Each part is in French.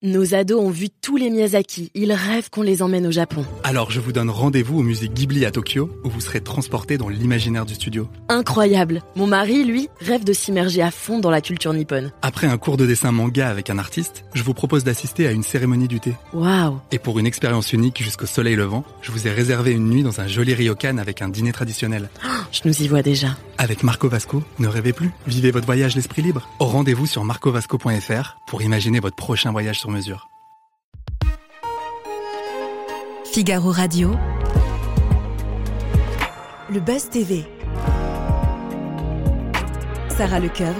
Nos ados ont vu tous les Miyazaki. Ils rêvent qu'on les emmène au Japon. Alors je vous donne rendez-vous au musée Ghibli à Tokyo, où vous serez transportés dans l'imaginaire du studio. Incroyable. Mon mari, lui, rêve de s'immerger à fond dans la culture nippone. Après un cours de dessin manga avec un artiste, je vous propose d'assister à une cérémonie du thé. Waouh. Et pour une expérience unique jusqu'au soleil levant, je vous ai réservé une nuit dans un joli ryokan avec un dîner traditionnel. Je nous y vois déjà. Avec Marco Vasco, ne rêvez plus. Vivez votre voyage l'esprit libre. Rendez-vous sur marcovasco.fr pour imaginer votre prochain voyage sur mesure. Figaro Radio, le Buzz TV. Sarah Lecoeuvre.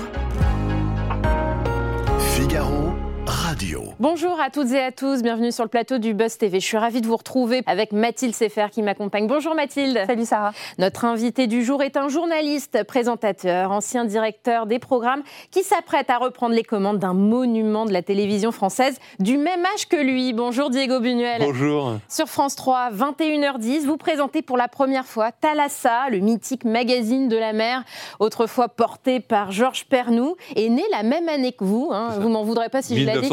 Figaro Radio. Bonjour à toutes et à tous, bienvenue sur le plateau du Buzz TV. Je suis ravie de vous retrouver avec Mathilde Sefer qui m'accompagne. Bonjour Mathilde. Salut Sarah. Notre invité du jour est un journaliste, présentateur, ancien directeur des programmes qui s'apprête à reprendre les commandes d'un monument de la télévision française du même âge que lui. Bonjour Diego Buñuel. Bonjour. Sur France 3, 21h10, vous présentez pour la première fois Thalassa, le mythique magazine de la mer, autrefois porté par Georges Pernou, est né la même année que vous. Vous m'en voudrez pas si je l'ai dit.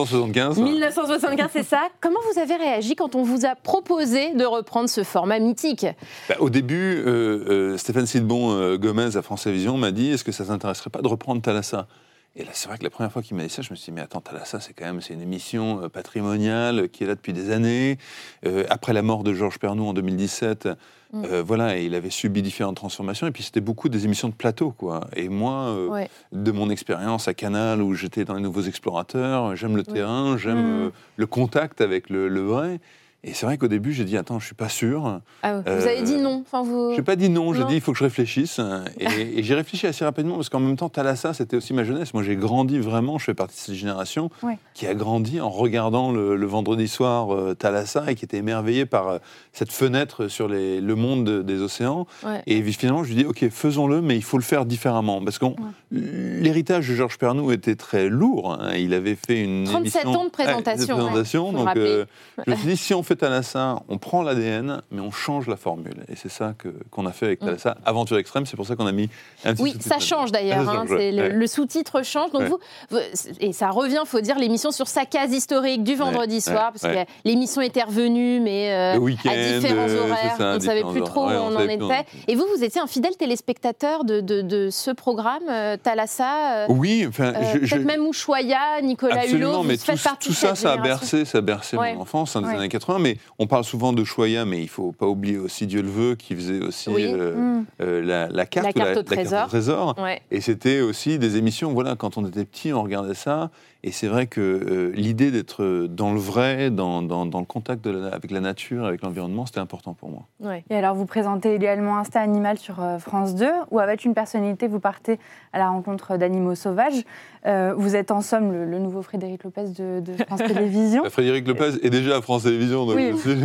1975, c'est ça. Comment vous avez réagi quand on vous a proposé de reprendre ce format mythique ? Au début, Stéphane Sidbon Gomez à France Télévisions m'a dit « Est-ce que ça ne t'intéresserait pas de reprendre Thalassa ?» Et là, c'est vrai que la première fois qu'il m'a dit ça, je me suis dit « Mais attends, Thalassa, c'est une émission patrimoniale qui est là depuis des années. Après la mort de Georges Pernou en 2017, et il avait subi différentes transformations. Et puis, c'était beaucoup des émissions de plateau, quoi. Et moi, de mon expérience à Canal, où j'étais dans les Nouveaux Explorateurs, j'aime le terrain, j'aime le contact avec le vrai. Et c'est vrai qu'au début, j'ai dit, attends, je suis pas sûr. Vous avez dit non. J'ai pas dit non, j'ai dit, il faut que je réfléchisse. Et j'ai réfléchi assez rapidement, parce qu'en même temps, Thalassa, c'était aussi ma jeunesse. Moi, j'ai grandi vraiment, je fais partie de cette génération qui a grandi en regardant le vendredi soir Thalassa et qui était émerveillé par cette fenêtre sur le monde des océans. Et finalement, je lui dis, ok, faisons-le, mais il faut le faire différemment. Parce que l'héritage de Georges Pernou était très lourd. Il avait fait une 37 émission, ans de présentation. Donc, je me suis dit, si on fait Thalassa, on prend l'ADN, mais on change la formule. Et c'est ça qu'on a fait avec Thalassa. Aventure extrême, c'est pour ça qu'on a mis un petit sous-titre. Ça change d'ailleurs. Le sous-titre change. Donc et ça revient, il faut dire, l'émission sur sa case historique du vendredi soir, parce que l'émission était revenue, mais à différents horaires. On ne savait plus trop où on en était. Et vous étiez un fidèle téléspectateur de ce programme, Thalassa. Oui. Peut-être même Ushuaïa, Nicolas Hulot. Mais vous faites partie tout de cette ça a bercé mon enfance des années 80. Mais on parle souvent de Ushuaïa, mais il ne faut pas oublier aussi Dieu le veut, qui faisait aussi la carte au trésor. Et c'était aussi des émissions, quand on était petit, on regardait ça. Et c'est vrai que l'idée d'être dans le vrai, dans le contact avec la nature, avec l'environnement, c'était important pour moi. Et alors, vous présentez également Instinct Animal sur France 2, où avec une personnalité, vous partez à la rencontre d'animaux sauvages. Vous êtes en somme le nouveau Frédéric Lopez de France Télévisions. Frédéric Lopez est déjà à France Télévisions. Donc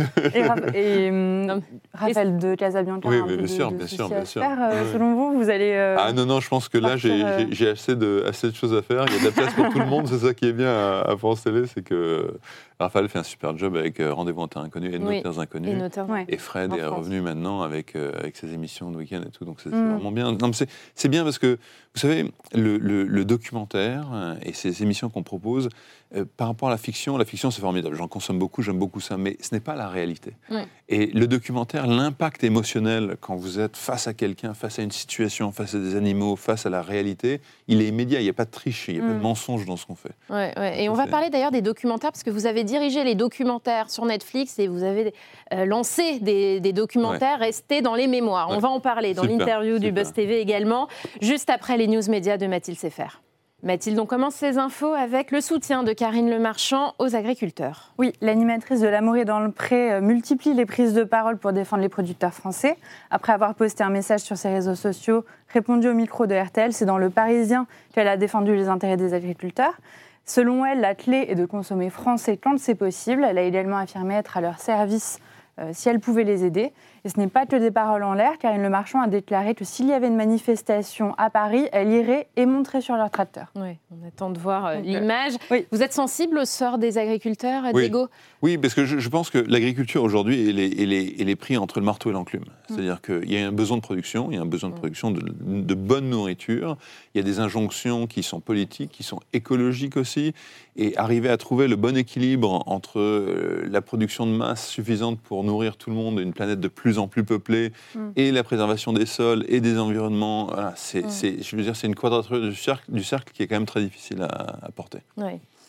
et Raphaël de Casabianca. Oui, bien sûr. Selon vous, vous allez... Non, je pense que là, j'ai assez de choses à faire. Il y a de la place pour tout le monde. C'est ça qui est bien à France Télé, c'est que Raphaël fait un super job avec Rendez-vous en terrain inconnu et Nos terres inconnues. Et Fred est revenu maintenant avec ses émissions de week-end et tout, donc c'est vraiment bien. Non, mais c'est bien parce que, vous savez, le documentaire et ces émissions qu'on propose, par rapport à la fiction c'est formidable. J'en consomme beaucoup, j'aime beaucoup ça, mais ce n'est pas la réalité. Et le documentaire, l'impact émotionnel quand vous êtes face à quelqu'un, face à une situation, face à des animaux, face à la réalité, il est immédiat, il n'y a pas de triche, il n'y a pas de mensonge dans ce qu'on fait. Et on va parler d'ailleurs des documentaires, parce que vous avez dirigé les documentaires sur Netflix et vous avez lancé des documentaires restés dans les mémoires. On va en parler dans l'interview du Buzz TV également, juste après les news médias de Mathilde Sefer. Mathilde, on commence ces infos avec le soutien de Karine Le Marchand aux agriculteurs. Oui, l'animatrice de L'amour est dans le pré multiplie les prises de parole pour défendre les producteurs français. Après avoir posté un message sur ses réseaux sociaux, répondu au micro de RTL, c'est dans Le Parisien qu'elle a défendu les intérêts des agriculteurs. Selon elle, la clé est de consommer français quand c'est possible. Elle a également affirmé être à leur service si elle pouvait les aider. Et ce n'est pas que des paroles en l'air, Karine Le Marchand a déclaré que s'il y avait une manifestation à Paris, elle irait et monterait sur leur tracteur. Oui, on attend de voir l'image. Oui. Vous êtes sensible au sort des agriculteurs, Diego ? Oui, parce que je pense que l'agriculture aujourd'hui, elle est prise entre le marteau et l'enclume. C'est-à-dire qu'il y a un besoin de production, il y a un besoin de production de bonne nourriture, il y a des injonctions qui sont politiques, qui sont écologiques aussi, et arriver à trouver le bon équilibre entre la production de masse suffisante pour nourrir tout le monde, une planète de plus en plus peuplée, et la préservation des sols et des environnements, voilà, je veux dire, c'est une quadrature du cercle qui est quand même très difficile à porter. Oui.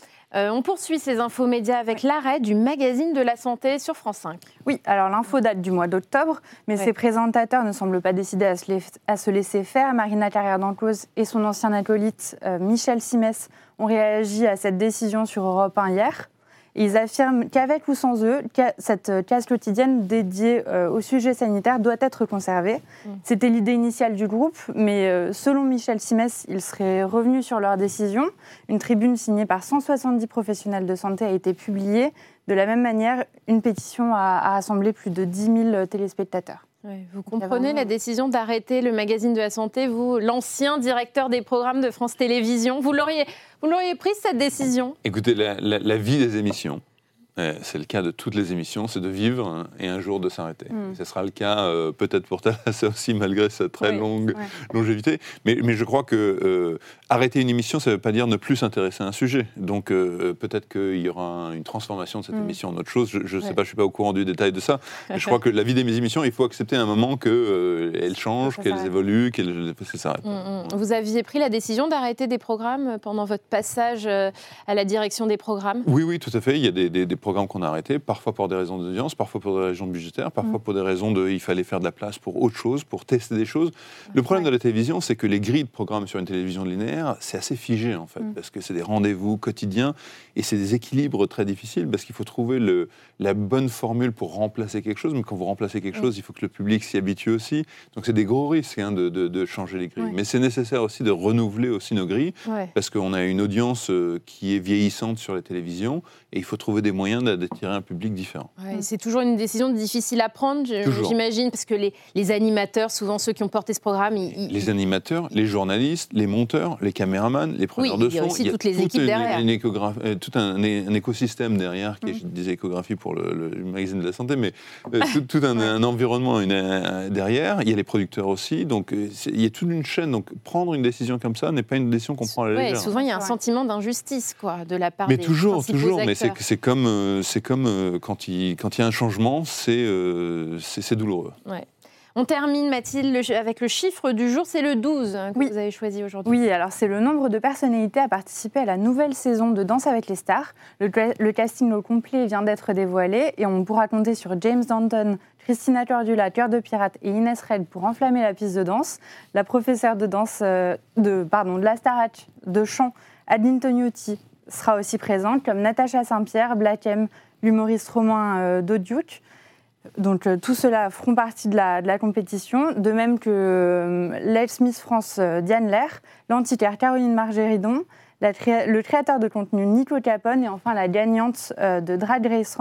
On poursuit ces infos médias avec l'arrêt du magazine de la santé sur France 5. Oui, alors l'info date du mois d'octobre, mais ses présentateurs ne semblent pas décidés à se laisser faire. Marina Carrère d'Enclos et son ancien acolyte Michel Simès ont réagi à cette décision sur Europe 1 hier. Ils affirment qu'avec ou sans eux, cette case quotidienne dédiée au sujet sanitaire doit être conservée. C'était l'idée initiale du groupe, mais selon Michel Simès, ils seraient revenus sur leur décision. Une tribune signée par 170 professionnels de santé a été publiée. De la même manière, une pétition a rassemblé plus de 10 000 téléspectateurs. Oui, vous comprenez la décision d'arrêter le magazine de la santé, vous, l'ancien directeur des programmes de France Télévisions, vous l'auriez prise cette décision ? Écoutez, la vie des émissions, c'est le cas de toutes les émissions, c'est de vivre et un jour de s'arrêter. Ce sera le cas peut-être pour Thalassa aussi, malgré sa très longue longévité. Mais je crois que arrêter une émission, ça ne veut pas dire ne plus s'intéresser à un sujet. Donc peut-être qu'il y aura une transformation de cette émission en autre chose. Je ne sais pas, je ne suis pas au courant du détail de ça. Mais je crois que la vie des émissions, il faut accepter à un moment qu'elles changent, qu'elles évoluent, qu'elles s'arrêtent. Vous aviez pris la décision d'arrêter des programmes pendant votre passage à la direction des programmes ? Oui, tout à fait. Il y a des programmes qu'on a arrêtés, parfois pour des raisons d'audience, parfois pour des raisons budgétaires, parfois pour des raisons il fallait faire de la place pour autre chose, pour tester des choses. Le problème de la télévision, c'est que les grilles de programmes sur une télévision linéaire, c'est assez figé en fait, parce que c'est des rendez-vous quotidiens et c'est des équilibres très difficiles parce qu'il faut trouver la bonne formule pour remplacer quelque chose, mais quand vous remplacez quelque chose, il faut que le public s'y habitue aussi. Donc c'est des gros risques de changer les grilles. Mais c'est nécessaire aussi de renouveler aussi nos grilles, parce qu'on a une audience qui est vieillissante sur la télévision et il faut trouver des moyens d'attirer un public différent. C'est toujours une décision difficile à prendre, j'imagine, parce que les animateurs, souvent ceux qui ont porté ce programme... Les animateurs, les journalistes, les monteurs, les caméramans, les preneurs de son... il y a aussi toutes les équipes derrière. Tout un écosystème derrière, qui est, je disais échographie pour le magazine de la santé, mais tout un environnement derrière. Il y a les producteurs aussi, donc il y a toute une chaîne. Donc prendre une décision comme ça n'est pas une décision qu'on prend à la légère. Souvent il y a un sentiment d'injustice de la part des principaux acteurs. Mais c'est comme quand il y a un changement, c'est douloureux. On termine, Mathilde, avec le chiffre du jour, c'est le 12 que vous avez choisi aujourd'hui. Oui, alors c'est le nombre de personnalités à participer à la nouvelle saison de Danse avec les stars. Le casting au complet vient d'être dévoilé et on pourra compter sur James Danton, Christina Cordula, Cœur de Pirate et Inès Red pour enflammer la piste de danse. La professeure de danse de la Starac de chant, Adeline Tognotti, sera aussi présente, comme Natacha Saint-Pierre, Black M, l'humoriste romain Dodiuk. Donc tout cela feront partie de la compétition, de même que l'ex-Miss France Diane Lair, l'antiquaire Caroline Margéridon, le créateur de contenu Nico Capone et enfin la gagnante de Drag Race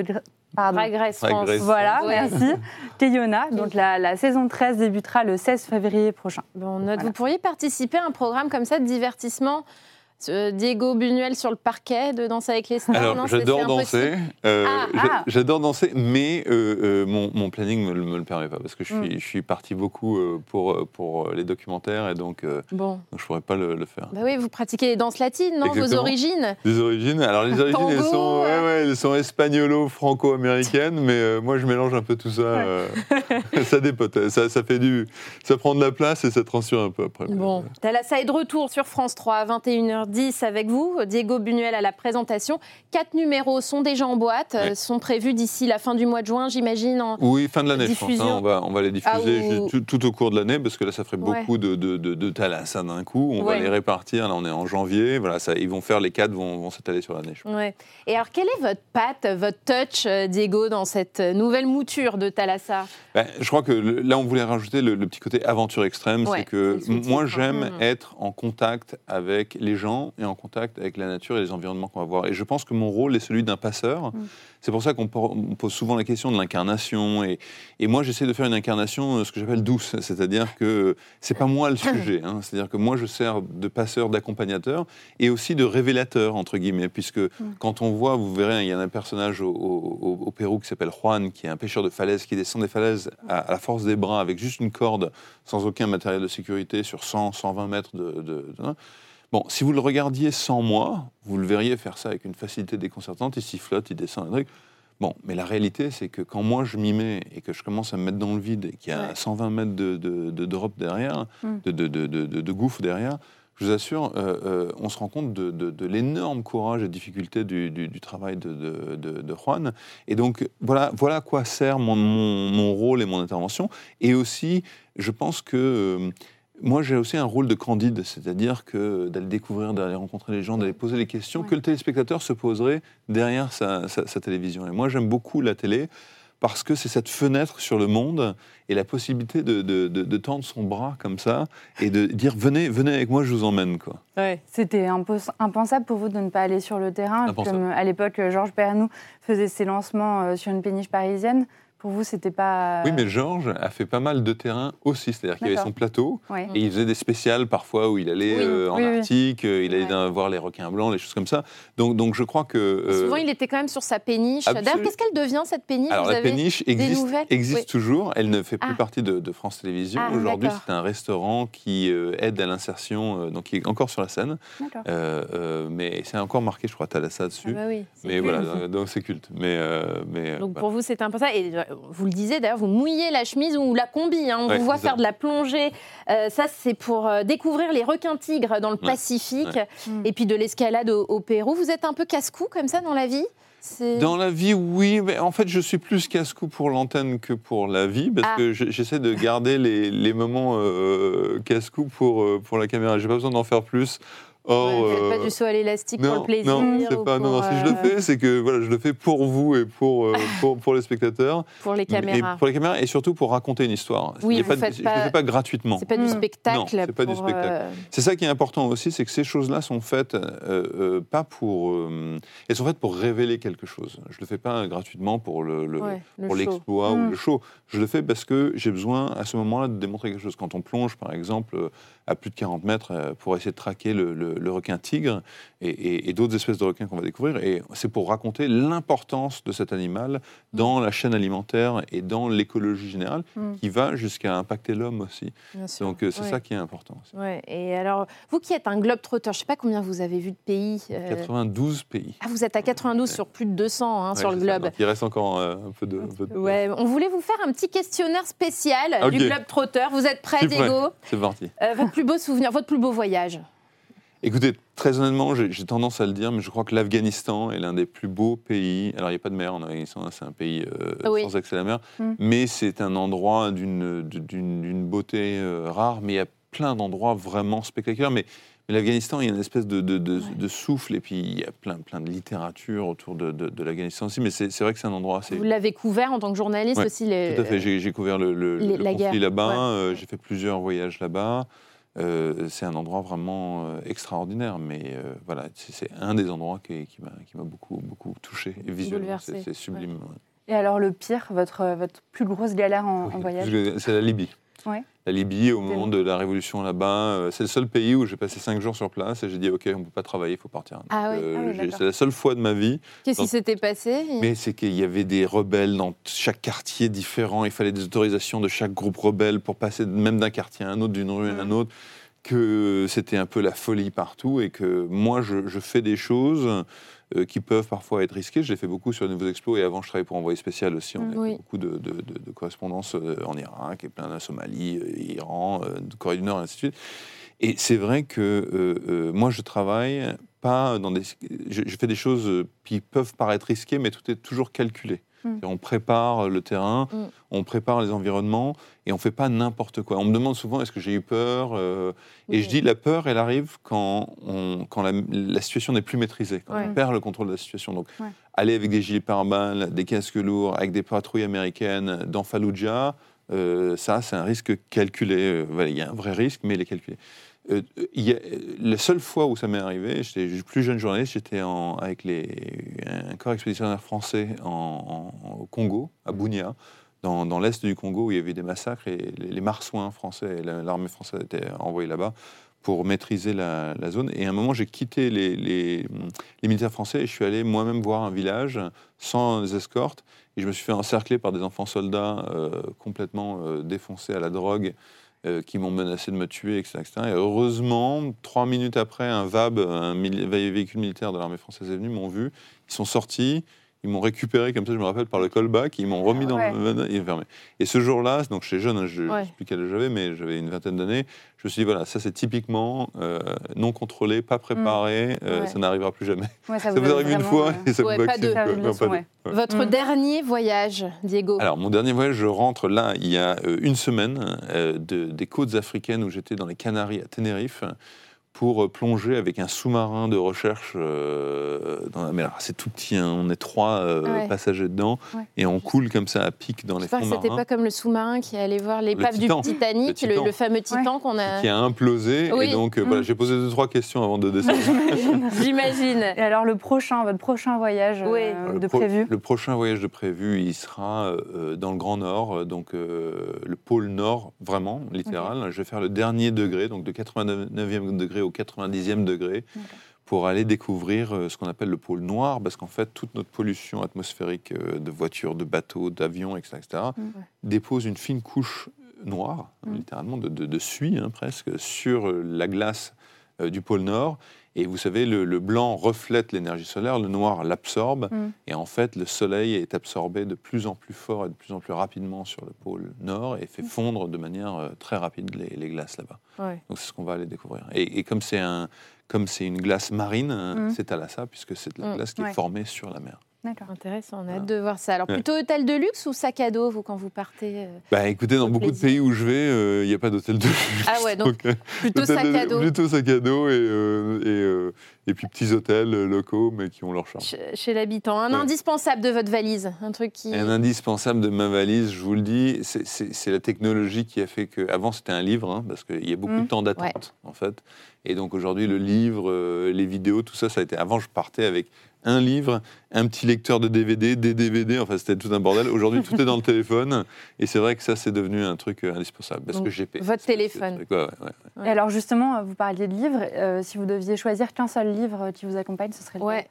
France. Voilà, merci. Keyona. Donc la saison 13 débutera le 16 février prochain. Vous pourriez participer à un programme comme ça de divertissement Diego Buñuel sur le parquet de Danse avec les stars. Alors, j'adore danser. J'adore danser, mais mon planning ne me le permet pas, parce que je suis parti beaucoup pour les documentaires, et donc je ne pourrais pas le faire. Bah oui, vous pratiquez les danses latines, non ? Vos origines ? Les origines, alors les origines, elles sont espagnolo-franco-américaines, mais moi je mélange un peu tout ça. Ça dépote, ça prend de la place et ça transfère un peu après. Thalassa est de retour sur France 3 à 21h10 avec vous, Diego Buñuel à la présentation. 4 numéros sont déjà en boîte, sont prévus d'ici la fin du mois de juin, j'imagine. Oui, fin de l'année, diffusion. Je pense. On va les diffuser tout au cours de l'année, parce que là, ça ferait beaucoup de Thalassa d'un coup. On va les répartir. Là, on est en janvier. Voilà, ils vont faire les 4, vont s'étaler sur l'année. Et alors, quelle est votre patte, votre touch, Diego, dans cette nouvelle mouture de Thalassa ? Je crois que là, on voulait rajouter le petit côté aventure extrême. C'est que moi, j'aime être en contact avec les gens temps et en contact avec la nature et les environnements qu'on va voir. Et je pense que mon rôle est celui d'un passeur. C'est pour ça qu'on pose souvent la question de l'incarnation. Et moi, j'essaie de faire une incarnation, ce que j'appelle douce. C'est-à-dire que c'est pas moi le sujet. C'est-à-dire que moi, je sers de passeur, d'accompagnateur et aussi de révélateur, entre guillemets. Puisque quand on voit, vous verrez, il y a un personnage au Pérou qui s'appelle Juan, qui est un pêcheur de falaises, qui descend des falaises à la force des bras avec juste une corde, sans aucun matériel de sécurité, sur 100, 120 mètres Bon, si vous le regardiez sans moi, vous le verriez faire ça avec une facilité déconcertante, il sifflote, il descend un truc. Bon, mais la réalité, c'est que quand moi je m'y mets et que je commence à me mettre dans le vide et qu'il y a 120 mètres de drop derrière, de gouffre derrière, je vous assure, on se rend compte de l'énorme courage et difficulté du travail de Juan. Et donc, voilà à quoi sert mon rôle et mon intervention. Et aussi, je pense que moi, j'ai aussi un rôle de candide, c'est-à-dire que d'aller découvrir, d'aller rencontrer les gens, d'aller poser les questions que le téléspectateur se poserait derrière sa télévision. Et moi, j'aime beaucoup la télé parce que c'est cette fenêtre sur le monde et la possibilité de tendre son bras comme ça et de dire « venez avec moi, je vous emmène ». C'était impensable pour vous de ne pas aller sur le terrain. Comme à l'époque, Georges Pernou faisait ses lancements sur une péniche parisienne. Pour vous, c'était pas... Oui, mais Georges a fait pas mal de terrain aussi. C'est-à-dire qu'il avait son plateau et il faisait des spéciales parfois où il allait en Arctique, il allait voir les requins blancs, les choses comme ça. Donc je crois que... Souvent, il était quand même sur sa péniche. D'ailleurs, qu'est-ce qu'elle devient, cette péniche? Alors, la péniche existe toujours. Elle ne fait plus partie de France Télévisions. Aujourd'hui, c'est un restaurant qui aide à l'insertion, donc qui est encore sur la scène. Mais c'est encore marqué, je crois, Thalassa dessus. Mais voilà, donc c'est culte. Donc pour vous, c'est important. Et vous le disiez d'ailleurs, vous mouillez la chemise ou la combi, on vous voit faire de la plongée. Ça, c'est pour découvrir les requins-tigres dans le Pacifique et puis de l'escalade au Pérou. Vous êtes un peu casse-cou comme ça dans la vie? Dans la vie, oui. Mais en fait, je suis plus casse-cou pour l'antenne que pour la vie parce que j'essaie de garder les moments casse-cou pour la caméra. J'ai pas besoin d'en faire plus. Vous ne faites pas du saut à l'élastique pour le plaisir? Non, c'est pas. Non, si je le fais, c'est que je le fais pour vous et pour les spectateurs. Pour les caméras. Pour les caméras et surtout pour raconter une histoire. Oui, je ne le fais pas gratuitement. C'est pas du spectacle. Non, c'est pas du spectacle. C'est ça qui est important aussi, c'est que ces choses-là sont faites pas pour. Elles sont faites pour révéler quelque chose. Je le fais pas gratuitement pour l'exploit ou le show. Je le fais parce que j'ai besoin à ce moment-là de démontrer quelque chose. Quand on plonge, par exemple, à plus de 40 mètres pour essayer de traquer le requin tigre et d'autres espèces de requins qu'on va découvrir. Et c'est pour raconter l'importance de cet animal dans la chaîne alimentaire et dans l'écologie générale, qui va jusqu'à impacter l'homme aussi. Donc c'est ça qui est important aussi. Et alors, vous qui êtes un globe-trotter, je ne sais pas combien vous avez vu de pays 92 pays. Ah, vous êtes à 92 sur plus de 200 sur le globe. Il reste encore un peu de... On voulait vous faire un petit questionnaire spécial du globe-trotter. Vous êtes prêt, Diego? C'est parti. Votre plus beau souvenir, votre plus beau voyage? Écoutez, très honnêtement, j'ai tendance à le dire, mais je crois que l'Afghanistan est l'un des plus beaux pays. Alors, il n'y a pas de mer en Afghanistan, c'est un pays sans accès à la mer, mais c'est un endroit d'une beauté rare, mais il y a plein d'endroits vraiment spectaculaires. Mais l'Afghanistan, il y a une espèce de souffle, et puis il y a plein de littérature autour de l'Afghanistan aussi, mais c'est vrai que c'est un endroit assez... Vous l'avez couvert en tant que journaliste aussi tout à fait, j'ai couvert le conflit là-bas, j'ai fait plusieurs voyages là-bas. C'est un endroit vraiment extraordinaire, mais voilà, c'est un des endroits qui m'a beaucoup touché et visuellement, c'est sublime. Et alors le pire, votre plus grosse galère en voyage? C'est la Libye. La Libye, au moment de la révolution là-bas, c'est le seul pays où j'ai passé 5 jours sur place et j'ai dit ok, on ne peut pas travailler, il faut partir. C'est la seule fois de ma vie. Qu'est-ce qui s'était passé? Mais c'est qu'il y avait des rebelles dans chaque quartier différent, il fallait des autorisations de chaque groupe rebelle pour passer même d'un quartier à un autre, d'une rue à un autre, que c'était un peu la folie partout et que moi je fais des choses qui peuvent parfois être risquées. Je l'ai fait beaucoup sur les Nouveaux Explos et avant je travaillais pour Envoyé spécial aussi. On a fait beaucoup de correspondances en Irak et plein de Somalie, Iran, Corée du Nord et ainsi de suite. Et c'est vrai que moi je travaille pas dans des... Je fais des choses qui peuvent paraître risquées, mais tout est toujours calculé. On prépare le terrain, on prépare les environnements et on ne fait pas n'importe quoi. On me demande souvent est-ce que j'ai eu peur et je dis la peur elle arrive quand la situation n'est plus maîtrisée, quand on perd le contrôle de la situation. Donc aller avec des gilets pare-balles, des casques lourds, avec des patrouilles américaines dans Fallujah, ça c'est un risque calculé. Il y a un vrai risque mais il est calculé. La seule fois où ça m'est arrivé, j'étais plus jeune journaliste, j'étais avec un corps expéditionnaire français au Congo, à Bunia, dans l'est du Congo, où il y avait des massacres, et les marsouins français et l'armée française étaient envoyés là-bas pour maîtriser la zone. Et à un moment, j'ai quitté les militaires français et je suis allé moi-même voir un village sans escorte. Et je me suis fait encercler par des enfants soldats complètement défoncés à la drogue, qui m'ont menacé de me tuer, etc., etc. Et heureusement, 3 minutes après, un VAB, un véhicule militaire de l'armée française est venu, m'ont vu, ils sont sortis, ils m'ont récupéré, comme ça je me rappelle, par le callback, ils m'ont remis dans le... Ils fermé. Et ce jour-là, donc j'étais jeune, je ne sais plus quel âge j'avais, mais j'avais une vingtaine d'années, je me suis dit, voilà, ça c'est typiquement non contrôlé, pas préparé, ça n'arrivera plus jamais. Ça vous arrive une fois et ça vous va Votre dernier voyage, Diego? Alors, mon dernier voyage, je rentre là, il y a une semaine, des côtes africaines où j'étais dans les Canaries à Tenerife, pour plonger avec un sous-marin de recherche dans la mer. C'est tout petit, hein, on est 3 passagers dedans, et on coule comme ça à pic dans les fonds marins. C'était pas comme le sous-marin qui allait voir l'épave du Titanic, le fameux Titan qu'on a... Qui a implosé, et donc voilà, j'ai posé 2-3 questions avant de descendre. J'imagine. Et alors votre prochain voyage de prévu? Le prochain voyage de prévu, il sera dans le Grand Nord, donc le pôle Nord, vraiment, littéral. Je vais faire le dernier degré, donc de 89e degré au 90e degré, pour aller découvrir ce qu'on appelle le pôle noir, parce qu'en fait, toute notre pollution atmosphérique de voitures, de bateaux, d'avions, etc., dépose une fine couche noire, littéralement, de suie, presque, sur la glace du pôle Nord. Et vous savez, le blanc reflète l'énergie solaire, le noir l'absorbe, et en fait, le soleil est absorbé de plus en plus fort et de plus en plus rapidement sur le pôle Nord, et fait fondre de manière très rapide les glaces là-bas. Donc c'est ce qu'on va aller découvrir. Et comme c'est une glace marine, c'est Thalassa, puisque c'est de la glace qui est formée sur la mer. D'accord. Intéressant, on a hâte de voir ça. Alors, plutôt hôtel de luxe ou sac à dos, vous, quand vous partez écoutez, dans beaucoup de pays où je vais, il n'y a pas d'hôtel de luxe. Ah ouais, donc plutôt sac à dos. Plutôt sac à dos et puis petits hôtels locaux, mais qui ont leur charme. Chez l'habitant. Un indispensable de votre valise, un truc qui... Un indispensable de ma valise, je vous le dis, c'est la technologie qui a fait que... Avant, c'était un livre, parce qu'il y a beaucoup de temps d'attente, en fait. Et donc, aujourd'hui, le livre, les vidéos, tout ça, ça a été... Avant, je partais avec un livre, un petit lecteur de DVD, des DVD, enfin c'était tout un bordel. Aujourd'hui, tout est dans le téléphone, et c'est vrai que ça, c'est devenu un truc indispensable, parce que GP. Votre téléphone. Et alors justement, vous parliez de livres, si vous deviez choisir qu'un seul livre qui vous accompagne, ce serait lequel?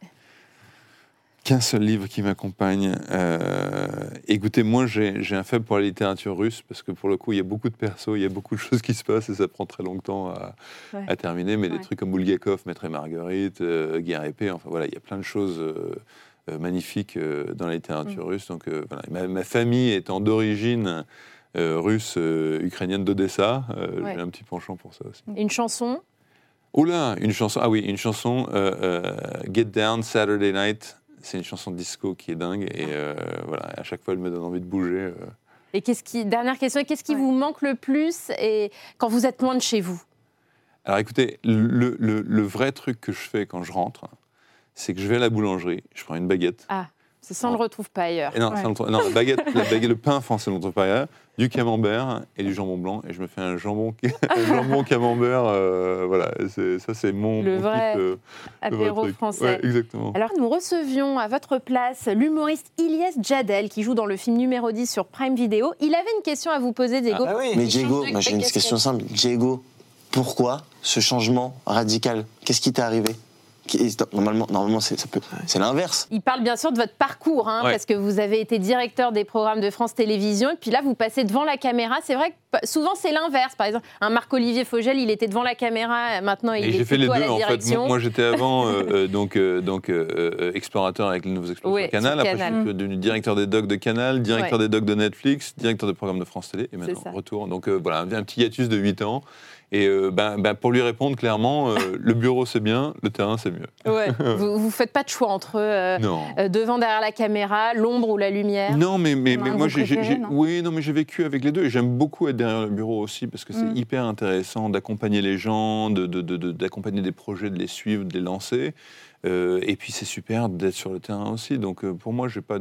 Qu'un seul livre qui m'accompagne. Écoutez, moi, j'ai un faible pour la littérature russe, parce que pour le coup, il y a beaucoup de persos, il y a beaucoup de choses qui se passent, et ça prend très longtemps à terminer. Mais des trucs comme Bulgakov, Maître et Marguerite, Guerre et paix, enfin voilà, il y a plein de choses magnifiques dans la littérature russe. Donc voilà. Ma famille étant d'origine russe, ukrainienne d'Odessa, j'ai un petit penchant pour ça aussi. Une chanson? Oh là, une chanson. Ah oui, une chanson, Get Down, Saturday Night. C'est une chanson de disco qui est dingue, et voilà, à chaque fois elle me donne envie de bouger. Et dernière question, qu'est-ce qui vous manque le plus et quand vous êtes loin de chez vous? Alors écoutez, le vrai truc que je fais quand je rentre, c'est que je vais à la boulangerie, je prends une baguette. Ah, ça on ne le retrouve pas ailleurs. Non, la baguette, le pain français, on ne le retrouve pas ailleurs, du camembert et du jambon blanc, et je me fais un jambon camembert, voilà, ça c'est le vrai apéro français. Ouais, exactement. Alors nous recevions à votre place l'humoriste Ilyes Djadel, qui joue dans le film numéro 10 sur Prime Video. Il avait une question à vous poser, Diego. Ah, oui. Mais Diego, j'ai une question simple. Diego, pourquoi ce changement radical? Qu'est-ce qui t'est arrivé? Normalement c'est l'inverse. Il parle bien sûr de votre parcours, parce que vous avez été directeur des programmes de France Télévisions, et puis là, vous passez devant la caméra. C'est vrai que souvent, c'est l'inverse. Par exemple, un Marc-Olivier Fogel, il était devant la caméra, maintenant, il est plutôt à la direction. J'ai fait les deux, en fait. Moi, j'étais avant explorateur avec les nouveaux explorateurs Canal. Après, je suis devenu directeur des docs de Canal, directeur des docs de Netflix, directeur des programmes de France Télé, et maintenant, retour. Donc voilà, un petit hiatus de 8 ans. Et pour lui répondre clairement, le bureau c'est bien, le terrain c'est mieux. Ouais. Vous ne faites pas de choix entre devant, derrière la caméra, l'ombre ou la lumière? Non, mais moi j'ai vécu avec les deux, et j'aime beaucoup être derrière le bureau aussi, parce que c'est hyper intéressant d'accompagner les gens, d'accompagner des projets, de les suivre, de les lancer. Et puis c'est super d'être sur le terrain aussi. Donc pour moi, j'ai pas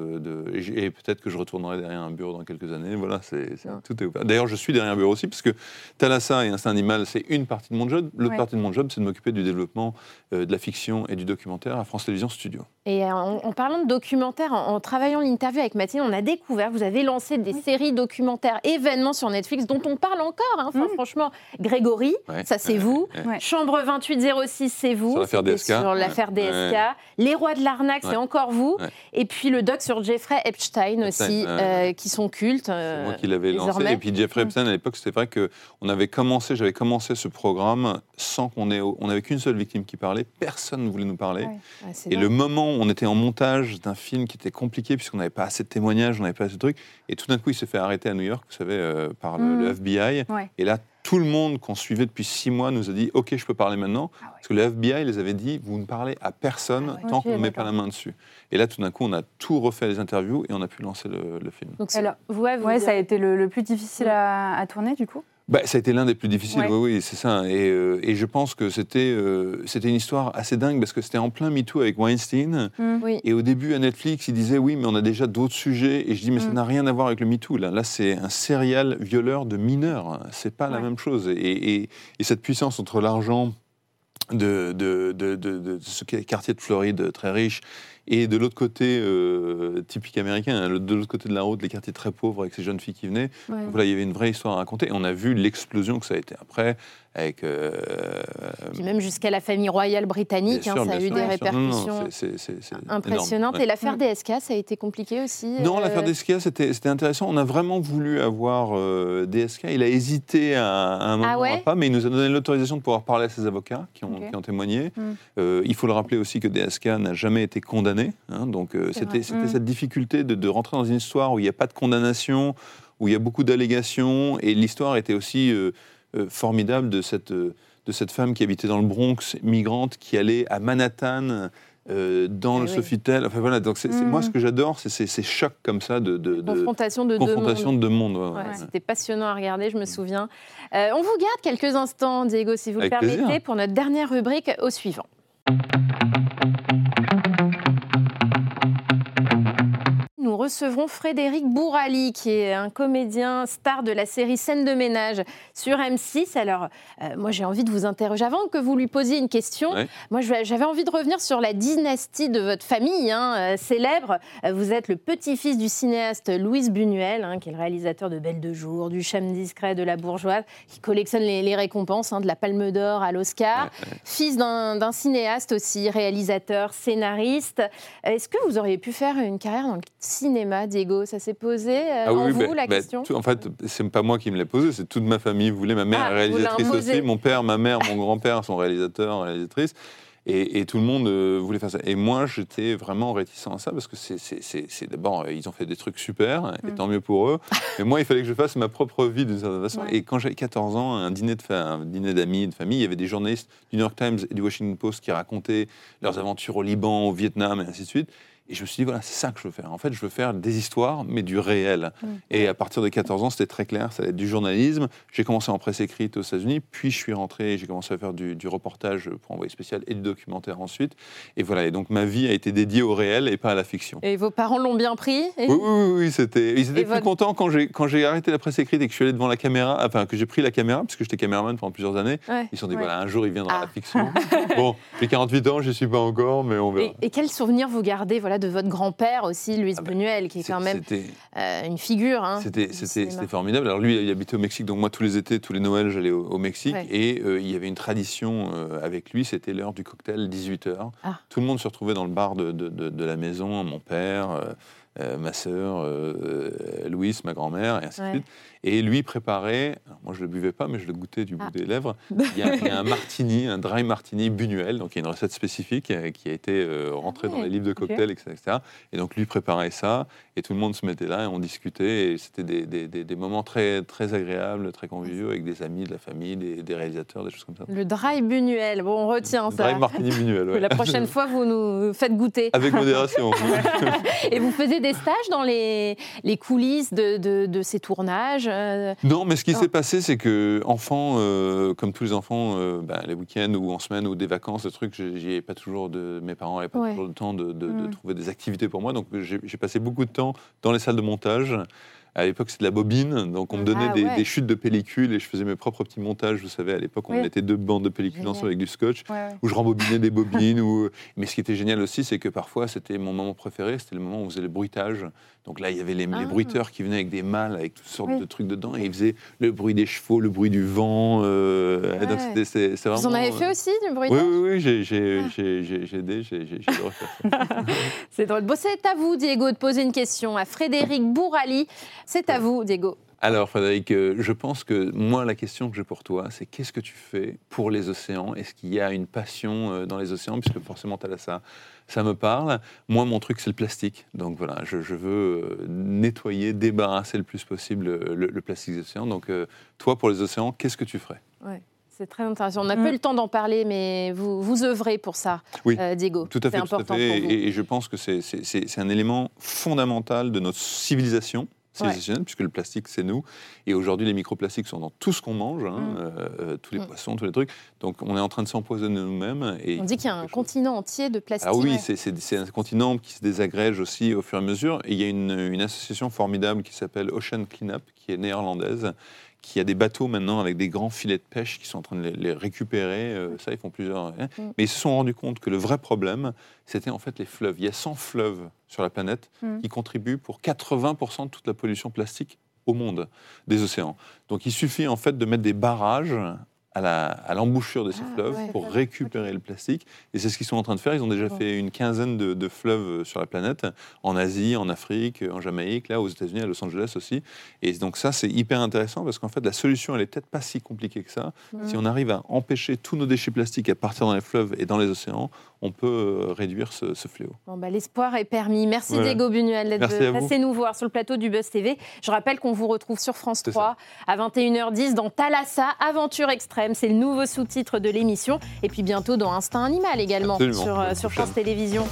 et peut-être que je retournerai derrière un bureau dans quelques années. Voilà, tout est ouvert. D'ailleurs, je suis derrière un bureau aussi parce que Thalassa et Instinct Animal, c'est une partie de mon job. L'autre partie de mon job, c'est de m'occuper du développement de la fiction et du documentaire à France Télévisions Studio. Et en parlant de documentaire, en travaillant l'interview avec Mathilde, on a découvert, vous avez lancé des séries documentaires, événements sur Netflix dont on parle encore. Franchement, Grégory, ça c'est vous. Chambre 2806, c'est vous. Sur l'affaire DSK. Sur l'affaire DSK. Les Rois de l'arnaque, c'est encore vous. Et puis le doc sur Jeffrey Epstein aussi, qui sont cultes. C'est moi qui l'avais lancé. Et puis Jeffrey Epstein, à l'époque, c'était vrai que j'avais commencé ce programme sans on n'avait qu'une seule victime qui parlait. Personne ne voulait nous parler. Et le moment où on était en montage d'un film qui était compliqué, puisqu'on n'avait pas assez de témoignages, on n'avait pas assez de trucs, et tout d'un coup, il s'est fait arrêter à New York, vous savez, par le FBI. Et là, tout le monde qu'on suivait depuis 6 mois nous a dit « Ok, je peux parler maintenant », parce que le FBI les avait dit « Vous ne parlez à personne tant qu'on ne met pas la main dessus ». Et là, tout d'un coup, on a tout refait les interviews et on a pu lancer le film. Donc, alors, ça a été le plus difficile à tourner, du coup ? Ça a été l'un des plus difficiles, oui, c'est ça. Et je pense que c'était une histoire assez dingue parce que c'était en plein MeToo avec Weinstein. Et au début, à Netflix, ils disaient oui, mais on a déjà d'autres sujets. Et je dis, mais ça n'a rien à voir avec le MeToo. Là c'est un serial violeur de mineurs. C'est pas la même chose. Et cette puissance entre l'argent de ce quartier de Floride très riche et de l'autre côté, typique américain, de l'autre côté de la route, les quartiers très pauvres avec ces jeunes filles qui venaient. Donc voilà, il y avait une vraie histoire à raconter. Et on a vu l'explosion que ça a été après, avec... Puis même jusqu'à la famille royale britannique, ça a eu des répercussions impressionnantes. Et l'affaire DSK, ça a été compliqué aussi Non, l'affaire DSK, c'était intéressant. On a vraiment voulu avoir DSK. Il a hésité à un moment, pas, mais il nous a donné l'autorisation de pouvoir parler à ses avocats qui ont témoigné. Il faut le rappeler aussi que DSK n'a jamais été condamné. Donc c'était cette difficulté de rentrer dans une histoire où il n'y a pas de condamnation, où il y a beaucoup d'allégations, et l'histoire était aussi formidable de cette femme qui habitait dans le Bronx, migrante, qui allait à Manhattan dans le Sofitel. Enfin voilà, donc moi ce que j'adore, c'est ces chocs comme ça de confrontation de deux mondes. C'était passionnant à regarder, je me souviens. On vous garde quelques instants, Diego, si vous le permettez, plaisir. Pour notre dernière rubrique au suivant. Nous recevrons Frédéric Bourali, qui est un comédien star de la série Scène de ménage sur M6. Alors, moi, j'ai envie de vous interroger. Avant que vous lui posiez une question, moi, j'avais envie de revenir sur la dynastie de votre famille célèbre. Vous êtes le petit-fils du cinéaste Louis Buñuel, qui est le réalisateur de Belle de jour, du Charme discret, de La bourgeoise, qui collectionne les récompenses, de la Palme d'Or à l'Oscar. Fils d'un cinéaste aussi, réalisateur, scénariste. Est-ce que vous auriez pu faire une carrière dans le cinéma, Diego? Ça s'est posé la question? En fait, c'est pas moi qui me l'ai posé, c'est toute ma famille voulait. Ma mère est réalisatrice aussi, mon père, ma mère, mon grand-père sont réalisateurs, réalisatrices. Et tout le monde voulait faire ça. Et moi, j'étais vraiment réticent à ça parce que c'est d'abord, ils ont fait des trucs super, et tant mieux pour eux. Mais moi, il fallait que je fasse ma propre vie d'une certaine façon. Et quand j'avais 14 ans, un dîner d'amis, de famille, il y avait des journalistes du New York Times et du Washington Post qui racontaient leurs aventures au Liban, au Vietnam, et ainsi de suite. Et je me suis dit, voilà, c'est ça que je veux faire. En fait, je veux faire des histoires, mais du réel. Et à partir de 14 ans, c'était très clair, ça allait être du journalisme. J'ai commencé en presse écrite aux États-Unis, puis je suis rentré et j'ai commencé à faire du reportage pour Envoyé spécial et du documentaire ensuite. Et voilà, et donc ma vie a été dédiée au réel et pas à la fiction. Et vos parents l'ont bien pris? Oui, ils étaient plus contents quand j'ai arrêté la presse écrite et que je suis allé devant la caméra, enfin que j'ai pris la caméra, parce que j'étais caméraman pendant plusieurs années. Ils se sont dit, voilà, un jour il viendra la fiction. Bon, j'ai 48 ans, je n'y suis pas encore, mais on verra. Et quels souvenirs vous gardez de votre grand-père aussi, Louis Buñuel, qui est quand même une figure. C'était formidable. Alors lui, il habitait au Mexique, donc moi tous les étés, tous les Noëls, j'allais au Mexique. Et il y avait une tradition avec lui, c'était l'heure du cocktail, 18h. Tout le monde se retrouvait dans le bar de la maison, mon père, ma sœur, Louis, ma grand-mère, et ainsi de suite. Et lui préparait, moi je ne le buvais pas, mais je le goûtais du bout des lèvres. Il y a un martini, un dry martini Buñuel, donc il y a une recette spécifique qui a été rentrée dans les livres de cocktails, etc. Et donc lui préparait ça, et tout le monde se mettait là, et on discutait, et c'était des moments très, très agréables, très conviviaux, avec des amis, de la famille, des réalisateurs, des choses comme ça. Le dry Buñuel, bon, on retient ça. Dry martini Buñuel, La prochaine fois, vous nous faites goûter. Avec modération. Et vous faisiez des stages dans les coulisses de ces tournages Non, mais ce qui s'est passé, c'est que enfant, comme tous les enfants, les week-ends ou en semaine ou des vacances, le truc, j'y ai pas toujours mes parents n'avaient pas toujours le temps de trouver des activités pour moi, donc j'ai passé beaucoup de temps dans les salles de montage. À l'époque, c'était de la bobine, donc on me donnait des chutes de pellicules et je faisais mes propres petits montages. Vous savez, à l'époque, on mettait 2 bandes de pellicules ensemble avec du scotch, où je rembobinais des bobines. Mais ce qui était génial aussi, c'est que parfois, c'était mon moment préféré, c'était le moment où on faisait le bruitage. Donc là, il y avait les bruiteurs qui venaient avec des malles, avec toutes sortes de trucs dedans, et ils faisaient le bruit des chevaux, le bruit du vent. Donc c'est vraiment... Vous en avez fait aussi, du bruitage ? Oui, j'ai aidé, j'ai adoré faire ça. C'est drôle. Bon, c'est à vous, Diego, de poser une question à Frédéric Bourali. C'est à vous, Diego. Alors, Frédéric, je pense que moi, la question que j'ai pour toi, c'est qu'est-ce que tu fais pour les océans ? Est-ce qu'il y a une passion dans les océans ? Puisque forcément, tu as là ça me parle. Moi, mon truc, c'est le plastique. Donc voilà, je veux nettoyer, débarrasser le plus possible le plastique des océans. Donc, toi, pour les océans, qu'est-ce que tu ferais ? C'est très intéressant. On n'a pas eu le temps d'en parler, mais vous œuvrez pour ça, Diego. Tout à fait, c'est important pour vous. Et je pense que c'est un élément fondamental de notre civilisationnelle, puisque le plastique, c'est nous. Et aujourd'hui, les microplastiques sont dans tout ce qu'on mange, tous les poissons, tous les trucs. Donc, on est en train de s'empoisonner nous-mêmes. Et on dit qu'il y a un continent entier de plastique. Ah oui, c'est un continent qui se désagrège aussi au fur et à mesure. Et il y a une association formidable qui s'appelle Ocean Cleanup, qui est néerlandaise, qui a des bateaux maintenant avec des grands filets de pêche qui sont en train de les récupérer. Ça, ils font plusieurs... Mais ils se sont rendus compte que le vrai problème, c'était en fait les fleuves. Il y a 100 fleuves sur la planète qui contribuent pour 80% de toute la pollution plastique au monde des océans. Donc il suffit en fait de mettre des barrages à l'embouchure de ces fleuves pour récupérer le plastique. Et c'est ce qu'ils sont en train de faire. Ils ont déjà fait une quinzaine de fleuves sur la planète, en Asie, en Afrique, en Jamaïque, là aux États-Unis, à Los Angeles aussi. Et donc ça, c'est hyper intéressant parce qu'en fait, la solution, elle est peut-être pas si compliquée que ça. Si on arrive à empêcher tous nos déchets plastiques à partir dans les fleuves et dans les océans, on peut réduire ce fléau. L'espoir est permis. Merci Diego Buñuel d'être passé nous voir sur le plateau du Buzz TV. Je rappelle qu'on vous retrouve sur France 3 à 21h10 dans Thalassa, Aventure Extrême. C'est le nouveau sous-titre de l'émission. Et puis bientôt dans Instinct Animal également sur France Télévisions.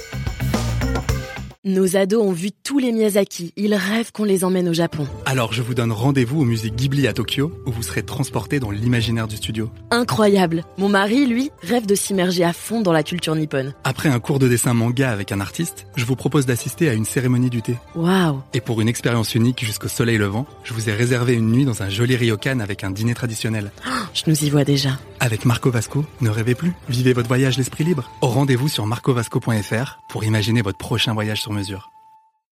Nos ados ont vu tous les Miyazaki. Ils rêvent qu'on les emmène au Japon. Alors je vous donne rendez-vous au musée Ghibli à Tokyo, où vous serez transportés dans l'imaginaire du studio. Incroyable. Mon mari, lui, rêve de s'immerger à fond dans la culture nippone. Après un cours de dessin manga avec un artiste, je vous propose d'assister à une cérémonie du thé. Waouh. Et pour une expérience unique jusqu'au soleil levant, je vous ai réservé une nuit dans un joli ryokan avec un dîner traditionnel. Je nous y vois déjà. Avec Marco Vasco, ne rêvez plus. Vivez votre voyage l'esprit libre. Rendez-vous sur marcovasco.fr pour imaginer votre prochain voyage sur mesure.